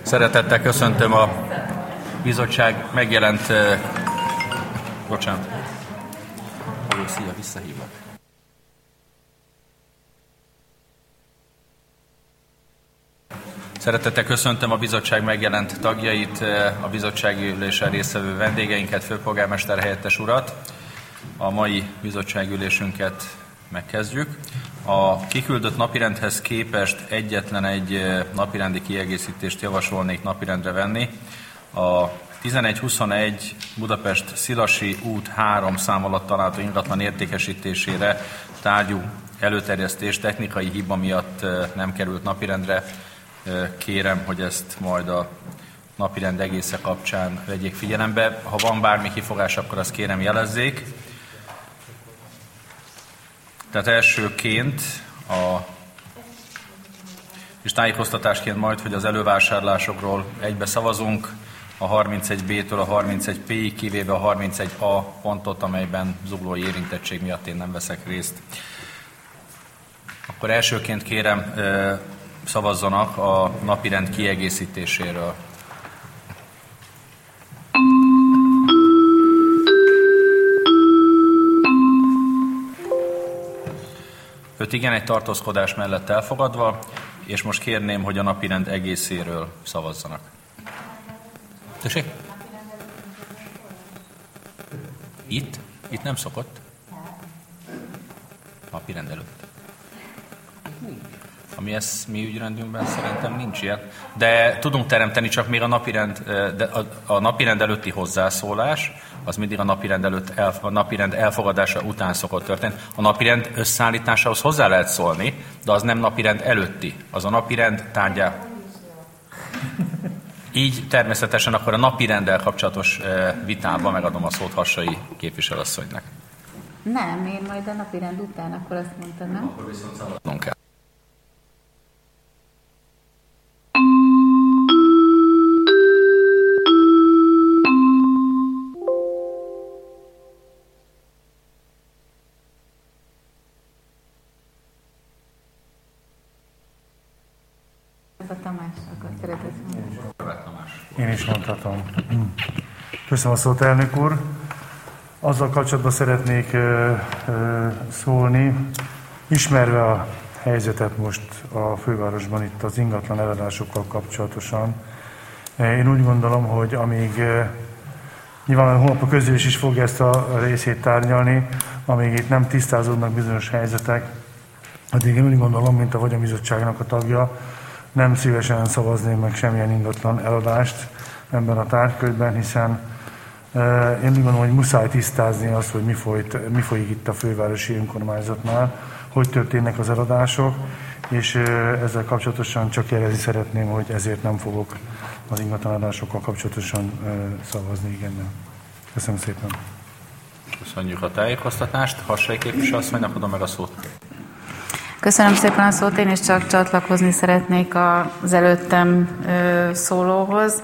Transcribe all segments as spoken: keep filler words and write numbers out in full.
Szeretettel köszöntöm a bizottság megjelent... Uh, bocsánat. Halló, szia, visszahívlak. Szeretettel köszöntöm a bizottság megjelent tagjait, a bizottsági ülésen résztvevő vendégeinket, főpolgármester helyettes urat. A mai bizottsági ülésünket megkezdjük. A kiküldött napirendhez képest egyetlen egy napirendi kiegészítést javasolnék napirendre venni. A tizenegy huszonegy Budapest Szilasi út három szám alatt található ingatlan értékesítésére tárgyú előterjesztés technikai hiba miatt nem került napirendre. Kérem, hogy ezt majd a napirend egésze kapcsán vegyék figyelembe. Ha van bármi kifogás, akkor azt kérem jelezzék. Tehát elsőként a és tájékoztatásként majd, hogy az elővásárlásokról egybe szavazunk, a harmincegy bé-től a harmincegy pé-ig, kivéve a harmincegy á pontot, amelyben zuglói érintettség miatt én nem veszek részt. Akkor elsőként kérem, szavazzanak a napirend kiegészítéséről. Öt igen, egy tartózkodás mellett elfogadva, és most kérném, hogy a napirend egészéről szavazzanak. Tessék? Itt? Itt nem szokott? Napirend előtt. Ami ez mi ügyrendünkben szerintem nincs ilyen. De tudunk teremteni, csak még a napirend, de a, a napirend előtti hozzászólás, az mindig a napirend, előtt el, a napirend elfogadása után szokott történni. A napirend összeállításához hozzá lehet szólni, de az nem napirend előtti. Az a napirend tárgyá. Így természetesen akkor a napirenddel kapcsolatos vitában megadom a szót Hassai képviselőasszonynak. Nem, én majd a napirend után, akkor azt mondtam, nem? Akkor viszont szavaznunk kell. Ez a Tamás, akkor szeretett mondani. Én is mondhatom. Köszönöm a szót, elnök úr. Azzal kapcsolatban szeretnék ö, ö, szólni, ismerve a helyzetet most a fővárosban itt az ingatlan eladásokkal kapcsolatosan. Én úgy gondolom, hogy amíg nyilván holnap a közülés is fogja ezt a részét tárgyalni, amíg itt nem tisztázódnak bizonyos helyzetek, addig én úgy gondolom, mint a Vagyonbizottságnak a tagja, nem szívesen szavazném meg semmilyen ingatlan eladást ebben a tárgykörben, hiszen uh, én úgy gondolom, hogy muszáj tisztázni azt, hogy mi, folyt, mi folyik itt a fővárosi önkormányzatnál, hogy történnek az eladások, és uh, ezzel kapcsolatosan csak jelezni szeretném, hogy ezért nem fogok az ingatlan eladásokkal kapcsolatosan uh, szavazni igennel. Köszönöm szépen. Köszönjük a tájékoztatást. Hassai képviselőasszonynak adom meg a szót. Köszönöm szépen a szót, én is csak csatlakozni szeretnék az előttem szólóhoz.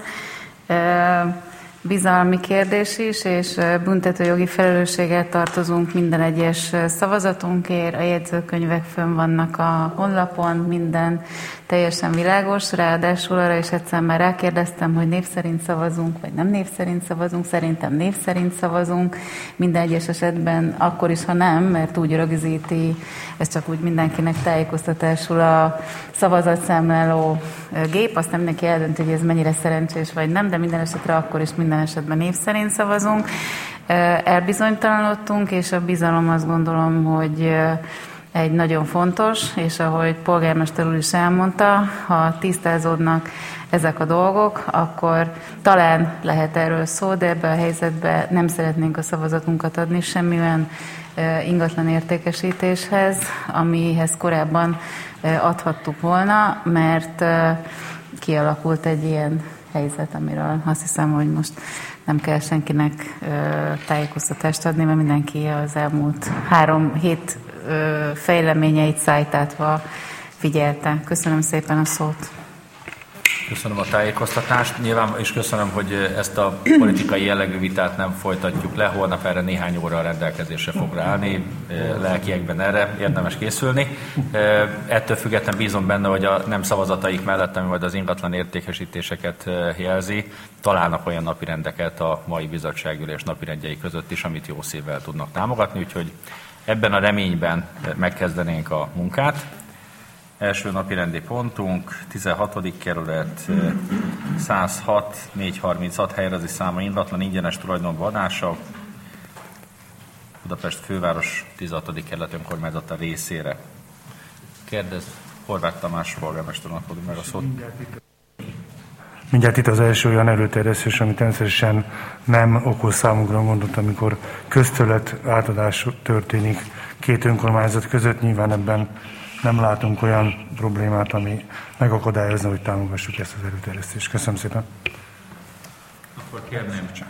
Bizalmi kérdés is, és büntetőjogi felelősséggel tartozunk minden egyes szavazatunkért. A jegyzőkönyvek fönn vannak a honlapon, minden teljesen világos. Ráadásul arra is egyszer már rákérdeztem, hogy név szerint szavazunk, vagy nem név szerint szavazunk. Szerintem név szerint szavazunk. Minden egyes esetben akkor is, ha nem, mert úgy rögzíti, ez csak úgy mindenkinek tájékoztatásul a szavazatszámláló gép. Aztán mindenki eldönti, hogy ez mennyire szerencsés, vagy nem, de minden esetre akkor is minden esetben név szerint szavazunk. Elbizonytalanodtunk, és a bizalom azt gondolom, hogy egy nagyon fontos, és ahogy polgármester úr is elmondta, ha tisztázódnak ezek a dolgok, akkor talán lehet erről szó, de ebben a helyzetben nem szeretnénk a szavazatunkat adni semmilyen ingatlan értékesítéshez, amihez korábban adhattuk volna, mert kialakult egy ilyen helyzet, amiről azt hiszem, hogy most nem kell senkinek tájékoztatást adni, mert mindenki az elmúlt három hét fejleményeit szájtátva figyelte. Köszönöm szépen a szót. Köszönöm a tájékoztatást. Nyilván is köszönöm, hogy ezt a politikai jellegű vitát nem folytatjuk le. Holnap erre néhány óra a rendelkezésre fog állni, lelkiekben erre érdemes készülni. Ettől függetlenül bízom benne, hogy a nem szavazataik mellett, ami majd az ingatlan értékesítéseket jelzi, találnak olyan napirendeket a mai bizottságülés napirendjei között is, amit jó szívvel tudnak támogatni. Úgyhogy ebben a reményben megkezdenénk a munkát. Első napi rendi pontunk, tizenhatodik kerület, száz hat négyszázharminchat helyrezi száma ingatlan ingyenes tulajdonba adása, Budapest főváros tizenhatodik kerület önkormányzata részére. Kérdez, Horváth Tamás polgármesternek adjuk meg a szót. Mindjárt itt az első olyan előterjesztés, ami természetesen nem okoz számunkra gondot, amikor közterület átadás történik két önkormányzat között. Nyilván ebben nem látunk olyan problémát, ami megakadályozna, hogy támogassuk ezt az előterjesztést. Köszönöm szépen. Akkor kérném csak.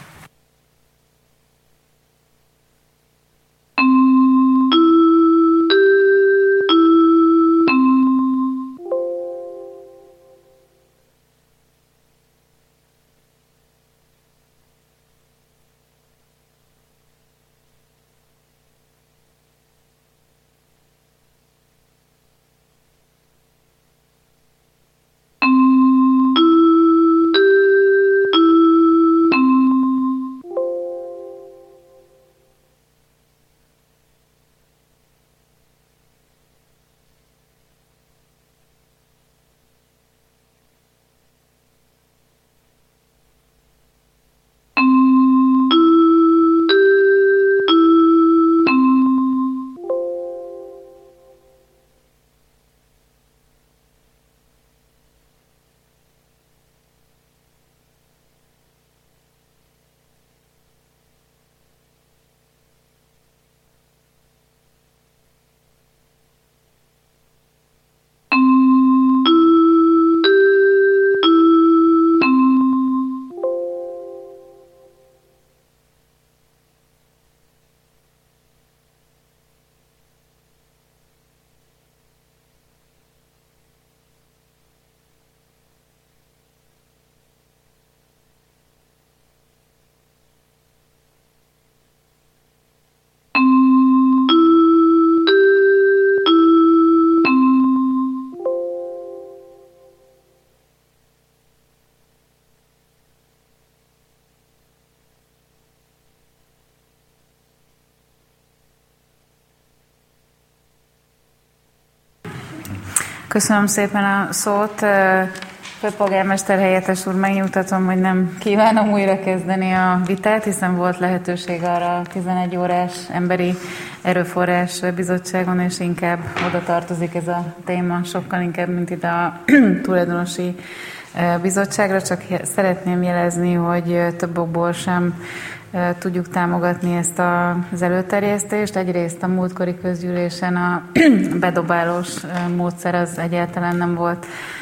Köszönöm szépen a szót. Főpolgármester helyettes úr, megnyugtatom, hogy nem kívánom újra kezdeni a vitát, hiszen volt lehetőség arra a tizenegy órás emberi erőforrás bizottságon, és inkább oda tartozik ez a téma, sokkal inkább, mint ide a tulajdonosi bizottságra. Csak szeretném jelezni, hogy több okból sem tudjuk támogatni ezt az előterjesztést. Egyrészt a múltkori közgyűlésen a bedobálós módszer az egyáltalán nem volt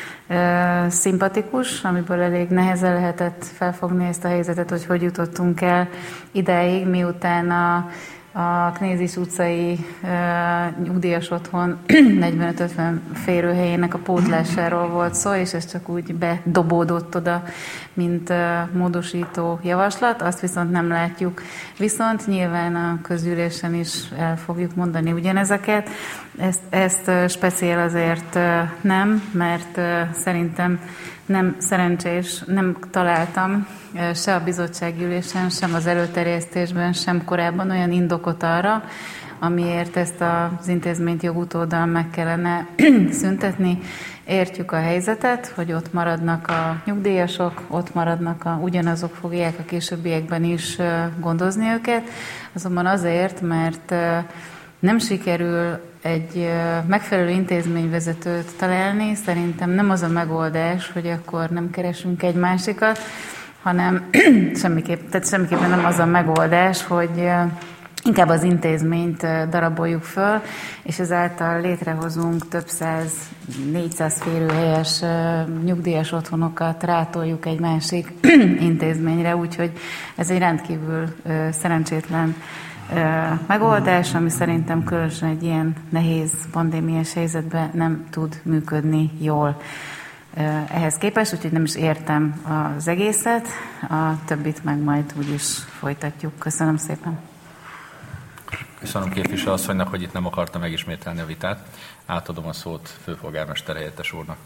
szimpatikus, amiből elég nehezen lehetett felfogni ezt a helyzetet, hogy hogy jutottunk el idáig, miután a, a Knézis utcai uh, nyugdíjas otthon negyvenöt-ötven férőhelyének a pótlásáról volt szó, és ez csak úgy bedobódott oda, mint uh, módosító javaslat, azt viszont nem látjuk. Viszont nyilván a közgyűlésen is el fogjuk mondani ugyanezeket. Ezt, ezt uh, speciál azért uh, nem, mert uh, szerintem nem szerencsés, nem találtam se a bizottsággyűlésen, sem az előterjesztésben, sem korábban olyan indokot arra, amiért ezt az intézményt jogutódal meg kellene szüntetni. Értjük a helyzetet, hogy ott maradnak a nyugdíjasok, ott maradnak, a, ugyanazok fogják a későbbiekben is gondozni őket, azonban azért, mert nem sikerül egy megfelelő intézményvezetőt találni, szerintem nem az a megoldás, hogy akkor nem keresünk egy másikat, hanem semmiképp, tehát semmiképpen nem az a megoldás, hogy inkább az intézményt daraboljuk föl, és ezáltal létrehozunk több száz, négyszáz férőhelyes nyugdíjas otthonokat, rátoljuk egy másik intézményre, úgyhogy ez egy rendkívül szerencsétlen megoldás, ami szerintem különösen egy ilyen nehéz pandémiás helyzetben nem tud működni jól. ehhez képest, úgyhogy nem is értem az egészet, a többit meg majd úgyis folytatjuk. Köszönöm szépen. Köszönöm képviselő asszonynak, hogy itt nem akarta megismételni a vitát. Átadom a szót főpolgármester helyettes úrnak.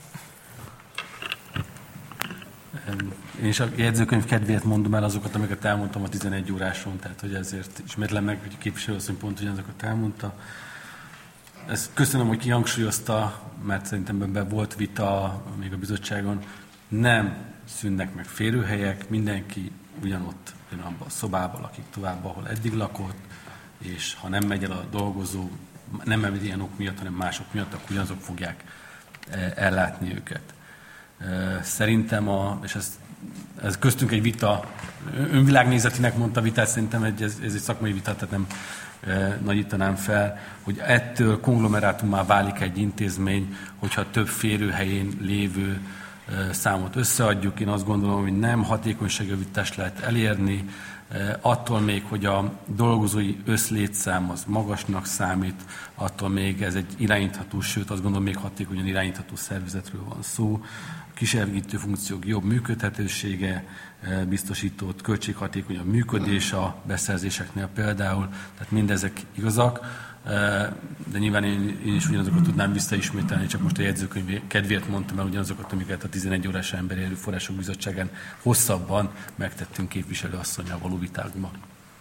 Én is a jegyzőkönyv kedvéért mondom el azokat, amiket elmondtam a tizenegy óráson, tehát hogy ezért ismétlem meg, hogy a képviselőasszony pont ugyanazokat elmondta. Ezt köszönöm, hogy kihangsúlyozta, mert szerintem ebben volt vita még a bizottságon. Nem szűnnek meg férőhelyek, mindenki ugyanott, ugyanabban a szobában lakik tovább, ahol eddig lakott, és ha nem megy el a dolgozó, nem megy ilyen ok miatt, hanem mások miatt, akkor ugyanazok fogják ellátni őket. Szerintem, a, és ez, ez köztünk egy vita, önvilágnézetinek mondta vitát, szerintem egy, ez, ez egy szakmai vita, tehát nem e, nagyítanám fel, hogy ettől konglomerátummá válik egy intézmény, hogyha több férőhelyén lévő e, számot összeadjuk. Én azt gondolom, hogy nem hatékonyságjavítást lehet elérni, e, attól még, hogy a dolgozói összlétszám az magasnak számít, attól még ez egy irányítható, sőt azt gondolom még hatékonyan irányítható szervezetről van szó. Kisegítő funkciók jobb működhetősége biztosított, költséghatékonyabb működés a beszerzéseknél például, tehát mindezek igazak, de nyilván én, én is ugyanazokat tudnám visszaismételni, csak most a jegyzőkönyv kedvéért mondtam el ugyanazokat, amiket a tizenegy órás Emberi Erőforrások Bizottságán hosszabban megtettünk képviselőasszonnyal való vitákban.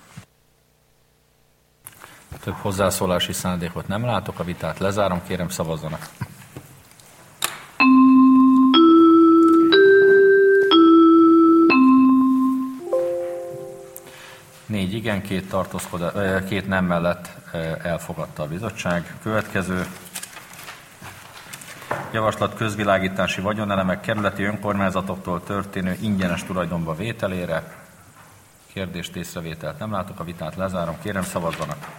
Több hozzászólási szándékot nem látok, a vitát lezárom, kérem szavazzanak. Négy igen, két, tartózkodás, két nem mellett elfogadta a bizottság. Következő javaslat közvilágítási vagyonelemek kerületi önkormányzatoktól történő ingyenes tulajdonba vételére. Kérdést, észrevételt nem látok, a vitát lezárom, kérem szavazzanak.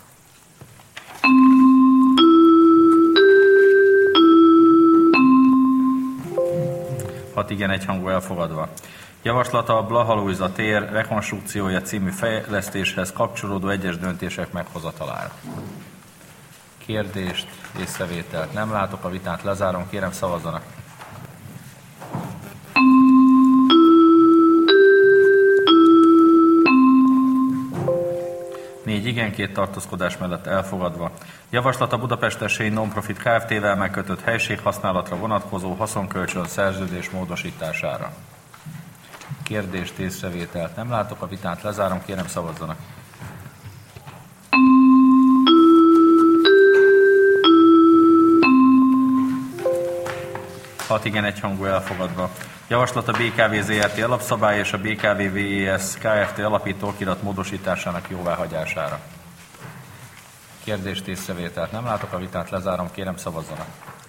Hat igen, egyhangú elfogadva. Javaslata a Blaha Lujza tér rekonstrukciója című fejlesztéshez kapcsolódó egyes döntések meghozatalára. Kérdést, észrevételt nem látok, a vitát lezárom, kérem szavazzanak. Négy igen, két tartózkodás mellett elfogadva. Javaslat a Budapest Esély Non-Profit Kft-vel megkötött helységhasználatra vonatkozó haszonkölcsön szerződés módosítására. Kérdést, észrevételt nem látok, a vitát lezárom, kérem szavazzanak. Hat igen, egyhangú elfogadva. Javaslat a bé ká vé zé er té alapszabály és a bé ká vé vé é es Kft. Alapító okirat módosításának jóváhagyására. Kérdést, észrevételt nem látok, a vitát lezárom, kérem szavazzanak.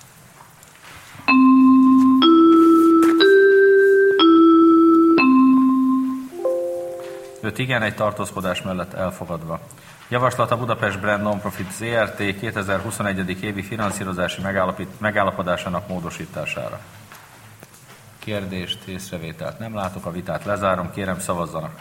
öt igen, egy tartózkodás mellett elfogadva. Javaslat a Budapest Brand Non-Profit zé er té kétezer-huszonegy. évi finanszírozási megállapodásának módosítására. Kérdést, észrevételt nem látok, a vitát lezárom, kérem szavazzanak.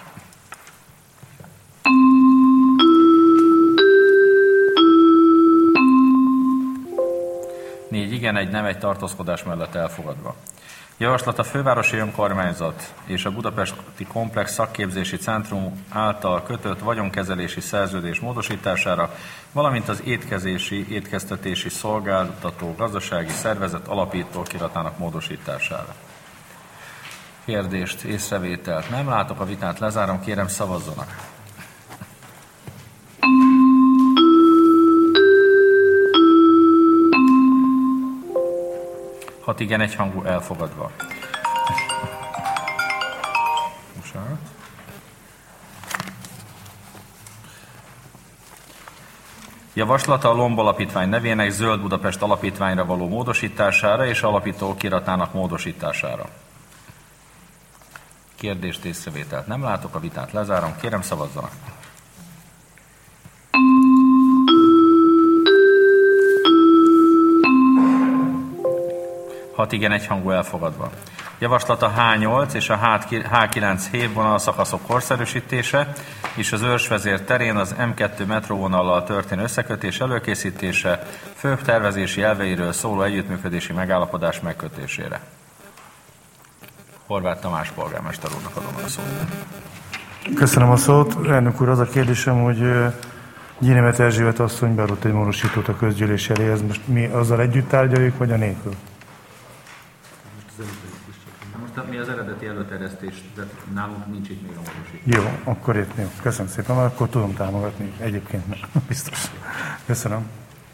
Négy igen, egy nem, egy tartózkodás mellett elfogadva. Javaslat a Fővárosi Önkormányzat és a Budapesti Komplex Szakképzési Centrum által kötött vagyonkezelési szerződés módosítására, valamint az étkezési, étkeztetési szolgáltató gazdasági szervezet alapító okiratának módosítására. Kérdést, észrevételt nem látok, a vitát lezárom, kérem szavazzanak. Hat igen, egyhangú elfogadva. Bocsánat. Javaslata a Lomb Alapítvány nevének Zöld Budapest Alapítványra való módosítására és alapító okiratának módosítására. Kérdést, észrevételt nem látok, a vitát lezárom, kérem szavazzanak. hat igen, egyhangú elfogadva. Javaslat a há nyolc és a há kilenc hévvonal szakaszok korszerűsítése és az Őrsvezér terén az em kettő metróvonallal történő összekötés előkészítése, főbb tervezési elveiről szóló együttműködési megállapodás megkötésére. Horváth Tamás polgármester úrnak adom a szót. Köszönöm a szót. Elnök úr, az a kérdésem, hogy Gyénémet Erzsébet asszony beadott egy módosítót a közgyűlés elé. Ez most mi azzal együtt tárgyaljuk, vagy a nélkül? Most mi az eredeti előterjesztés, de nálunk nincs itt még a módosító. Jó, akkor értem. Köszönöm szépen, akkor tudom támogatni. Egyébként meg. Biztos. Köszönöm.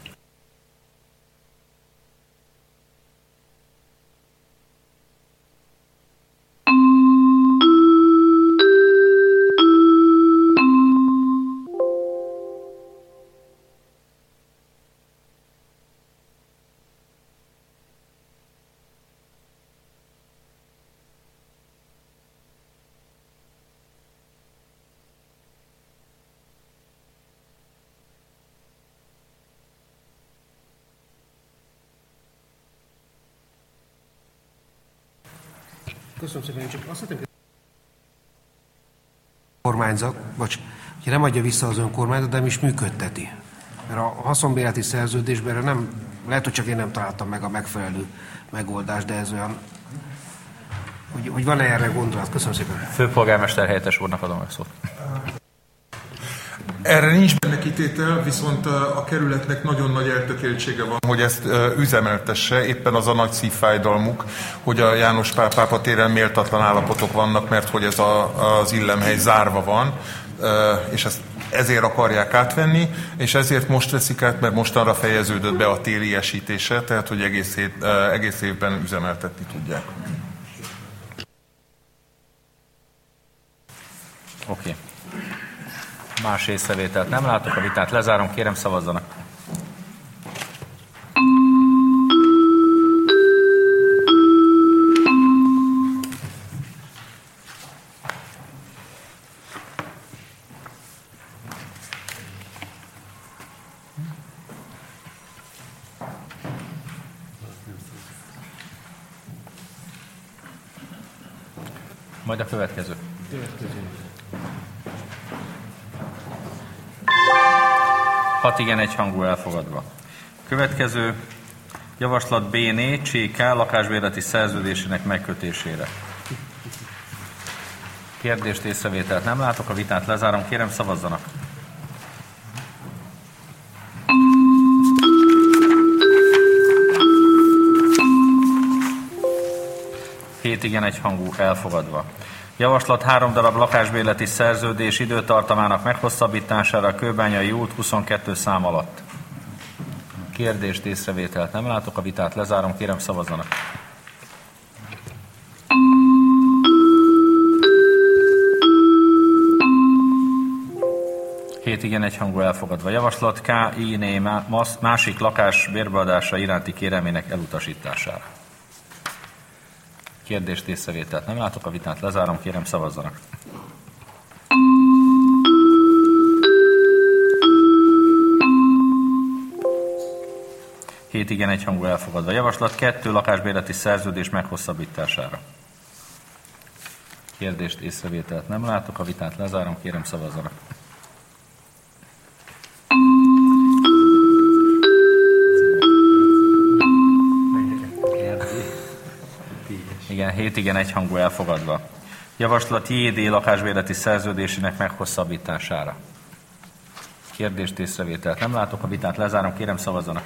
Köszönöm szépen, csak azt hiszem, kormányzat, vagy hogy nem adja vissza az önkormányzat, de nem is működteti. Mert a haszonbérleti szerződésben erre nem, lehet, hogy csak én nem találtam meg a megfelelő megoldást, de ez olyan, hogy, hogy van-e erre gondolat? Köszönöm szépen. Főpolgármester helyettes úrnak adom a szót. Erre nincs benne kitétel, viszont a kerületnek nagyon nagy eltökéltsége van, hogy ezt üzemeltesse. Éppen az a nagy szívfájdalmuk, hogy a János Pál pápa téren méltatlan állapotok vannak, mert hogy ez a, az illemhely zárva van, és ezt ezért akarják átvenni, és ezért most veszik át, mert mostanra fejeződött be a téliesítése, tehát hogy egész, hét, egész évben üzemeltetni tudják. Oké. Okay. Más észrevételt nem látok, a vitát lezárom, kérem szavazzanak. Majd a következő. Hat igen, egyhangú elfogadva. Következő javaslat bé négy cé ká lakásbérleti szerződésének megkötésére. Kérdést, észrevételt nem látok, a vitát lezárom, kérem szavazzanak. Hét igen, egyhangú elfogadva. Javaslat három darab lakásbérleti szerződés időtartamának meghosszabbítására a Kőbányai út huszonkettő szám alatt. Kérdést, észrevételt nem látok, a vitát lezárom, kérem szavazzanak. Hét igen, egyhangú elfogadva. Javaslat ká i-né másik lakás bérbeadása iránti kérelmének elutasítására. Kérdést, észrevételt nem látok, a vitát lezárom, kérem szavazzanak. Hét igen, egyhangú elfogadva. Javaslat kettő lakásbérleti szerződés meghosszabbítására. Kérdést, észrevételt nem látok, a vitát lezárom, kérem szavazzanak. Igen, hét igen, egyhangú elfogadva. Javaslat jé dé lakásbérleti szerződésének meghosszabbítására. Kérdést, észrevételt nem látok, a vitát lezárom, kérem szavazzanak.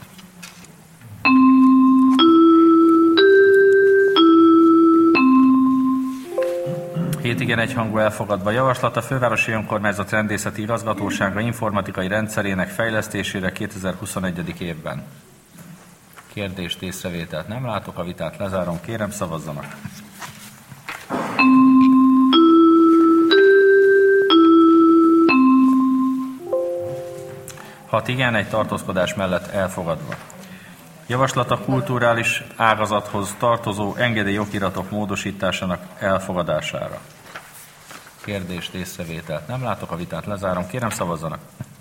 Hét igen, egyhangú elfogadva. Javaslat a Fővárosi Önkormányzat Rendészeti Igazgatósága informatikai rendszerének fejlesztésére kétezer-huszonegyedik évben. Kérdést, észrevételt nem látok, a vitát lezárom, kérem szavazzanak. Hat igen, egy tartózkodás mellett elfogadva. Javaslat a kulturális ágazathoz tartozó engedélyokiratok módosításának elfogadására. Kérdést, észrevételt nem látok, a vitát lezárom, kérem szavazzanak.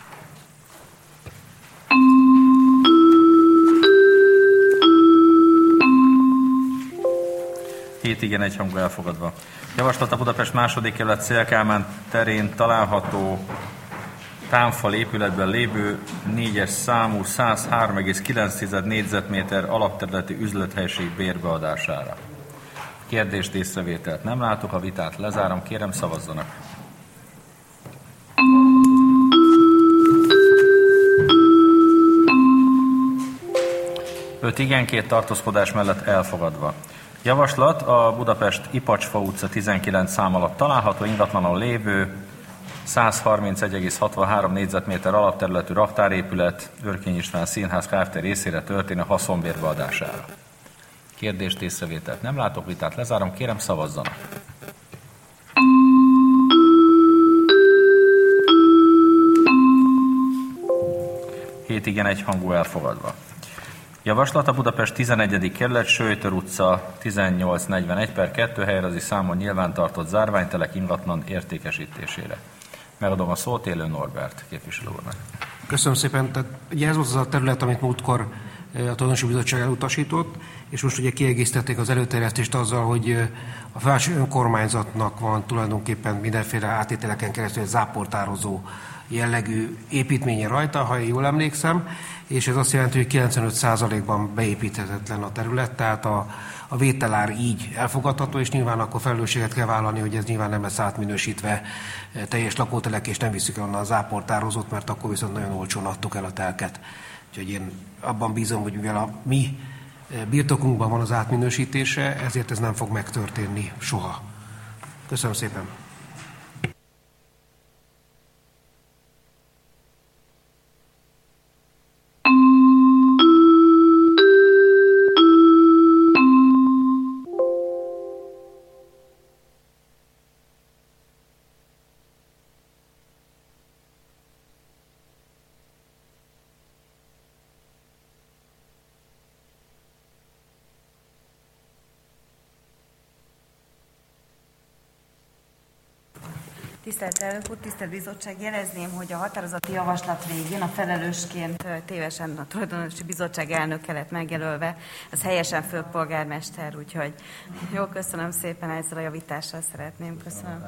Hét igen, egyhangú elfogadva. Javaslat a Budapest második kerület Széll Kálmán terén található támfal épületben lévő négyes számú száz három egész kilenc négyzetméter alapterületi üzlethelység bérbeadására. Kérdést, észrevételt nem látok, a vitát lezárom, kérem szavazzanak. öt igen, két tartózkodás mellett elfogadva. Javaslat a Budapest Ipacsfa utca tizenkilenc szám alatt található ingatlanon lévő száz harmincegy egész hatvanhárom négyzetméter alapterületű raktárépület Örkény István Színház Kft. Részére történő haszonbérbe adására. Kérdést, észrevételt nem látok, vitát lezárom, kérem szavazzanak. hét igen, egy hangú elfogadva. Javaslat a Budapest tizenegyedik kerület Söjtör utca tizennyolc negyvenegy per kettő helyrezi számon nyilvántartott zárványtelek ingatlan értékesítésére. Megadom a szót Élő Norbert képviselő úrnak. Köszönöm szépen. Tehát, ugye ez volt az a terület, amit múltkor a Tulajdonosi Bizottság elutasított, és most ugye kiegészítették az előterjesztést azzal, hogy a felső önkormányzatnak van tulajdonképpen mindenféle átételeken keresztül egy záportározó jellegű építménye rajta, ha én jól emlékszem, és ez azt jelenti, hogy kilencvenöt százalékban beépíthetetlen a terület, tehát a, a vételár így elfogadható, és nyilván akkor felelősséget kell vállalni, hogy ez nyilván nem lesz átminősítve teljes lakótelek, és nem visszük el onnan a záportározót, mert akkor viszont nagyon olcsón adtuk el a telket. Úgyhogy én abban bízom, hogy mivel a mi birtokunkban van az átminősítése, ezért ez nem fog megtörténni soha. Köszönöm szépen! Tisztelt elnök úr, tisztelt bizottság, jelezném, hogy a határozati javaslat végén a felelősként tévesen a tulajdonosi bizottság elnöke lett megjelölve, az helyesen főpolgármester, úgyhogy jó, köszönöm szépen, ezzel a javítással szeretném, köszönöm.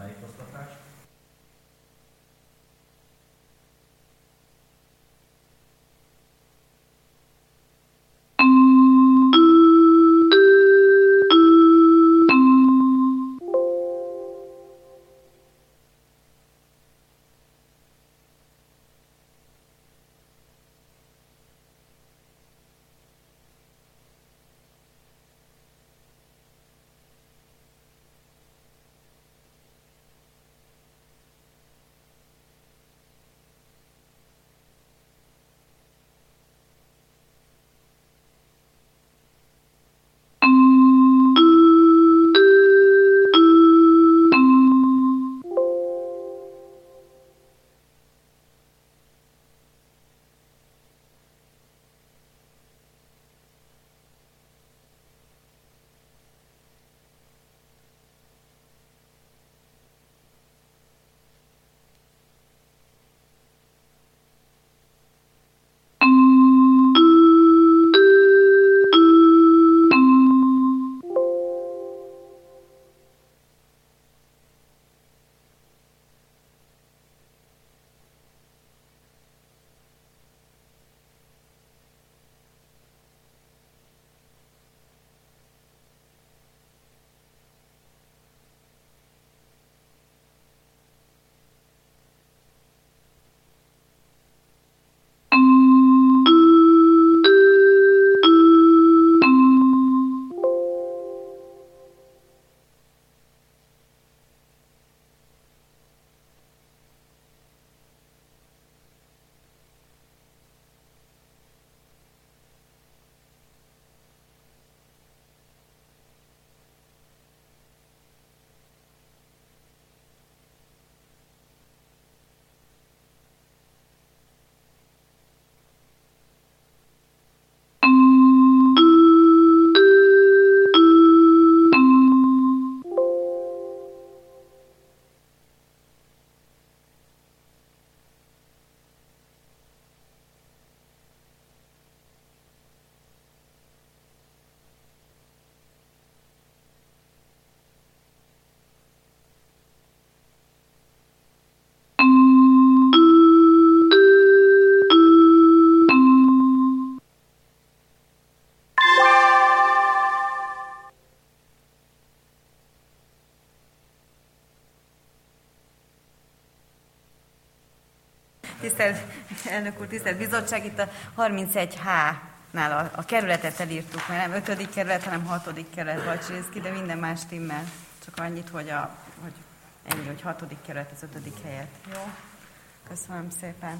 Tisztelt elnök úr, tisztelt bizottság, itt a harmincegy há-nál a, a kerületet elírtuk, mert nem ötödik kerület, hanem hatodik kerület Balcsirészki, de minden más timmel. Csak annyit, hogy, a, hogy ennyi, hogy hatodik kerület az ötödik helyet. Jó? Köszönöm szépen.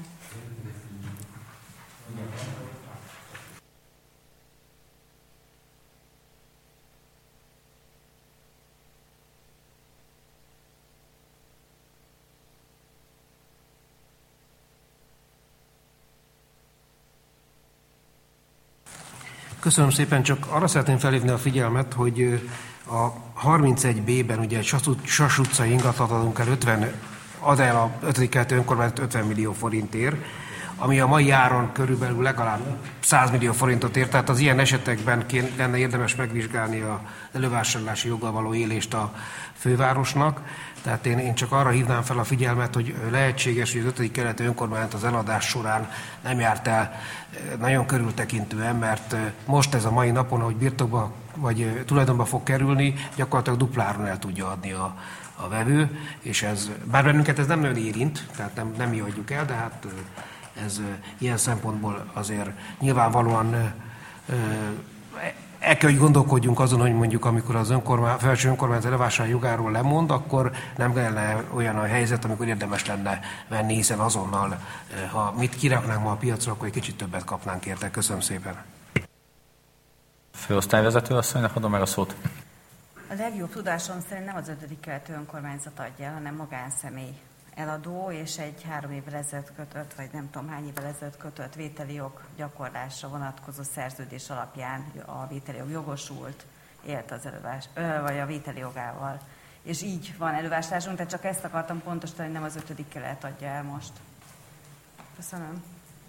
Köszönöm szépen, csak arra szeretném felhívni a figyelmet, hogy a harmincegy bé-ben ugye egy Sas utcai ingatlant adunk el, ötven, ad el a ötödik kerületi önkormányzat ötven millió forintért, ami a mai áron körülbelül legalább száz millió forintot ér, tehát az ilyen esetekben lenne érdemes megvizsgálni az elővásárlási joggal való élést a fővárosnak. Tehát én, én csak arra hívnám fel a figyelmet, hogy lehetséges, hogy az ötödik kerületi önkormányzat az eladás során nem járt el nagyon körültekintően, mert most ez a mai napon, ahogy birtokba vagy tulajdonba fog kerülni, gyakorlatilag dupláron el tudja adni a, a vevő, és ez, bár bennünket ez nem nagyon érint, tehát nem, nem mi adjuk el, de hát ez ilyen szempontból azért nyilvánvalóan el kell, hogy gondolkodjunk azon, hogy mondjuk amikor az önkormány, felső önkormányzat elevásárlás jogáról lemond, akkor nem lenne olyan a helyzet, amikor érdemes lenne venni, hiszen azonnal, ha mit kiraknánk ma a piacra, akkor egy kicsit többet kapnánk érte. Köszönöm szépen. Főosztályvezető asszonynak adom meg a szót. A legjobb tudásom szerint nem az ötödik kerületi önkormányzat adja el, hanem magánszemély eladó, és egy három évvel ezelőtt kötött, vagy nem tudom hány évvel ezelőtt kötött vételi jog gyakorlásra vonatkozó szerződés alapján a vételi jog jogosult, élt az elővás, ö, vagy a vételi jogával. És így van elővásárlásunk, tehát csak ezt akartam pontosítani, nem az ötödik kerület adja el most. Köszönöm.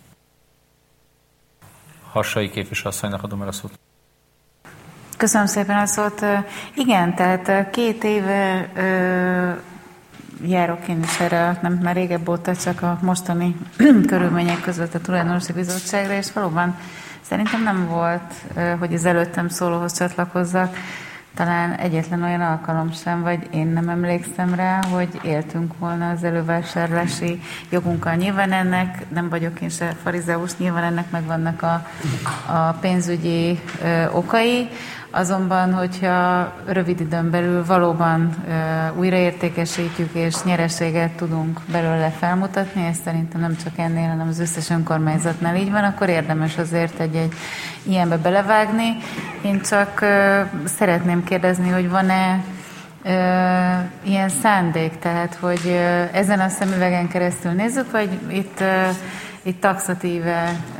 Harsai képviselőasszonynak adom meg a szót. Köszönöm szépen a szót. Igen, tehát két éve ö, járok én is erre, nem már régebb óta, csak a mostani körülmények között a tulajdonosi bizottságra, és valóban szerintem nem volt, hogy az előttem szólóhoz csatlakozzak, talán egyetlen olyan alkalom sem, vagy én nem emlékszem rá, hogy éltünk volna az elővásárlási jogunkkal. Nyilván ennek, nem vagyok én se farizeus, nyilván ennek megvannak a, a pénzügyi ö, okai, azonban, hogyha rövid időn belül valóban ö, újraértékesítjük és nyereséget tudunk belőle felmutatni, és szerintem nem csak ennél, hanem az összes önkormányzatnál így van, akkor érdemes azért egy-egy ilyenbe belevágni. Én csak ö, szeretném kérdezni, hogy van-e ö, ilyen szándék, tehát hogy ö, ezen a szemüvegen keresztül nézzük, vagy itt, ö, itt taxatíve ö,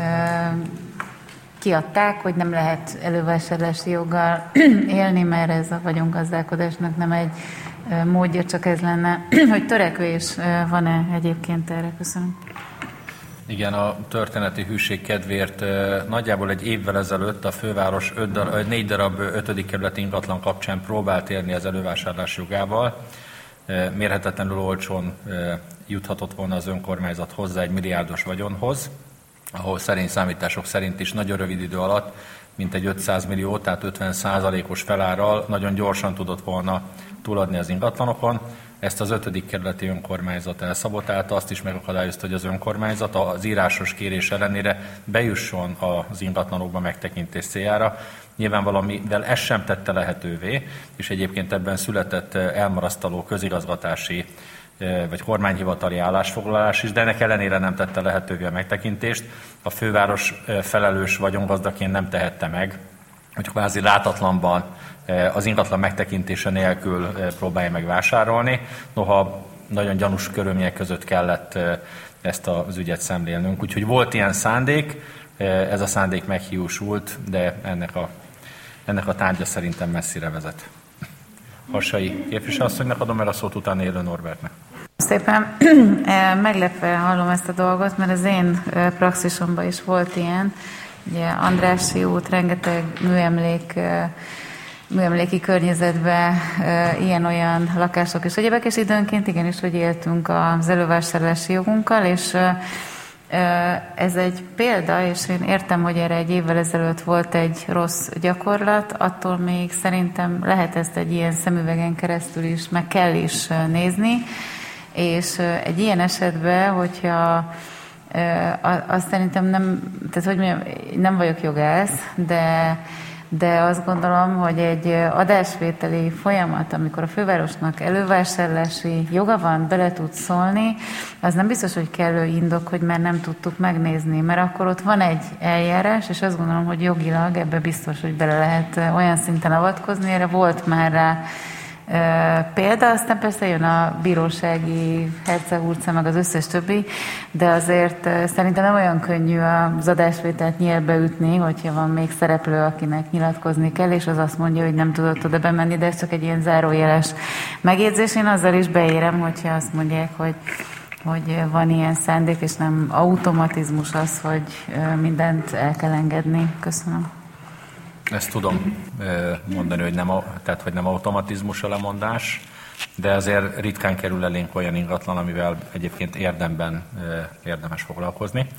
kiadták, hogy nem lehet elővásárlási joggal élni, mert ez a vagyongazdálkodásnak nem egy módja, csak ez lenne, hogy törekvés van-e egyébként erre? Köszönöm. Igen, a történeti hűség kedvéért nagyjából egy évvel ezelőtt a főváros öt darab, négy darab ötödik kerületi ingatlan kapcsán próbált érni az elővásárlás jogával. Mérhetetlenül olcsón juthatott volna az önkormányzat hozzá egy milliárdos vagyonhoz, ahol szerény számítások szerint is nagyon rövid idő alatt, mint egy ötszáz millió, tehát ötven százalékos felárral nagyon gyorsan tudott volna túladni az ingatlanokon. Ezt az ötödik kerületi önkormányzat elszabotálta, azt is megakadályozta, hogy az önkormányzat az írásos kérés ellenére bejusson az ingatlanokba megtekintés céljára. Nyilvánvalóan, mivel ez sem tette lehetővé, és egyébként ebben született elmarasztaló közigazgatási vagy kormányhivatali állásfoglalás is, de ennek ellenére nem tette lehetővé a megtekintést. A főváros felelős vagyongazdaként nem tehette meg, hogy kvázi látatlanban az ingatlan megtekintése nélkül próbálja meg vásárolni. Noha nagyon gyanús körülmények között kellett ezt az ügyet szemlélnünk. Úgyhogy volt ilyen szándék, ez a szándék meghiúsult, de ennek a, ennek a tárgya szerintem messzire vezet. Harsai képviselőasszonynak adom el a szót, utána Élő Norbertnek. Szépen meglepve hallom ezt a dolgot, mert az én praxisomban is volt ilyen. Ugye Andrássy út, rengeteg műemlék, műemléki környezetben ilyen-olyan lakások és egyebek, és időnként igenis, hogy éltünk az elővásárlási jogunkkal, és ez egy példa, és én értem, hogy erre egy évvel ezelőtt volt egy rossz gyakorlat, attól még szerintem lehet ezt egy ilyen szemüvegen keresztül is, meg kell is nézni, és egy ilyen esetben, hogyha Azt szerintem nem, tehát hogy mondjam, nem vagyok jogász, de, de azt gondolom, hogy egy adásvételi folyamat, amikor a fővárosnak elővásárlási joga van, bele tud szólni, az nem biztos, hogy kellő indok, hogy már nem tudtuk megnézni, mert akkor ott van egy eljárás, és azt gondolom, hogy jogilag ebbe biztos, hogy bele lehet olyan szinten avatkozni, erre volt már rá példa, aztán persze jön a bírósági Herceg-Urca, meg az összes többi, de azért szerintem nem olyan könnyű az adásvételt nyílbe ütni, hogyha van még szereplő, akinek nyilatkozni kell, és az azt mondja, hogy nem tudott oda bemenni, de ez csak egy ilyen zárójeles megjegyzés. Én azzal is beérem, hogyha azt mondják, hogy hogy van ilyen szándék, és nem automatizmus az, hogy mindent el kell engedni. Köszönöm. Ezt tudom mondani, hogy nem, tehát, hogy nem automatizmus a lemondás, de azért ritkán kerül elénk olyan ingatlan, amivel egyébként érdemben érdemes foglalkozni.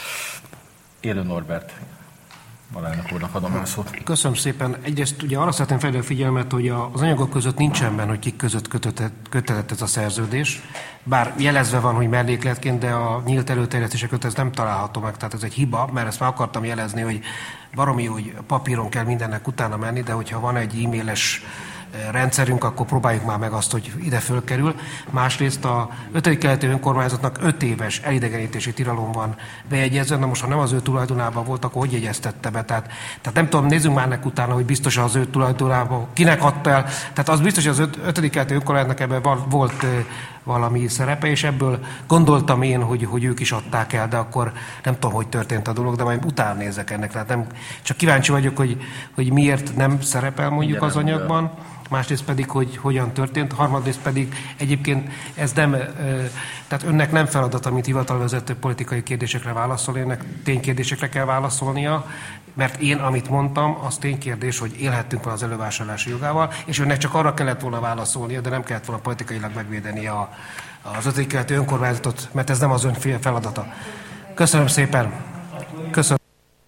Élő Norbert, alelnök úrnak adom a szót. Köszönöm szépen. Egyrészt ugye arra szeretném felhívni a figyelmet, hogy az anyagok között nincsen benne, hogy kik között kötött ez a szerződés. Bár jelezve van, hogy mellékletként, de a nyílt előterjesztések között ez nem található meg, tehát ez egy hiba, mert ezt már akartam jelezni, hogy baromi, hogy papíron kell mindennek utána menni, de hogyha van egy e-mailes rendszerünk, akkor próbáljuk már meg azt, hogy ide fölkerül. Másrészt a ötödik kerületi önkormányzatnak öt éves elidegenítési tilalom van bejegyezve, na most ha nem az ő tulajdonában volt, akkor hogy jegyeztette be? Tehát, tehát nem tudom, nézzünk már nek utána, hogy biztos az ő tulajdonában, kinek adta el. Tehát az biztos, hogy az ötödik kerületi önkormányzatnak ebben volt valami szerepe, és ebből gondoltam én, hogy, hogy ők is adták el, de akkor nem tudom, hogy történt a dolog, de majd utána nézek ennek. Tehát nem, csak kíváncsi vagyok, hogy, hogy miért nem szerepel mondjuk az anyagban, másrészt pedig, hogy hogyan történt, harmadrészt pedig egyébként ez nem, tehát önnek nem feladata, mint hivatalvezető politikai kérdésekre válaszolni, ennek ténykérdésekre kell válaszolnia, mert én, amit mondtam, az ténykérdés, hogy élhettünk volna az elővásárlási jogával, és önnek csak arra kellett volna válaszolnia, de nem kellett volna politikailag megvédeni a, az ötödik kerületi önkormányzatot, mert ez nem az ön feladata. Köszönöm szépen. Köszönöm.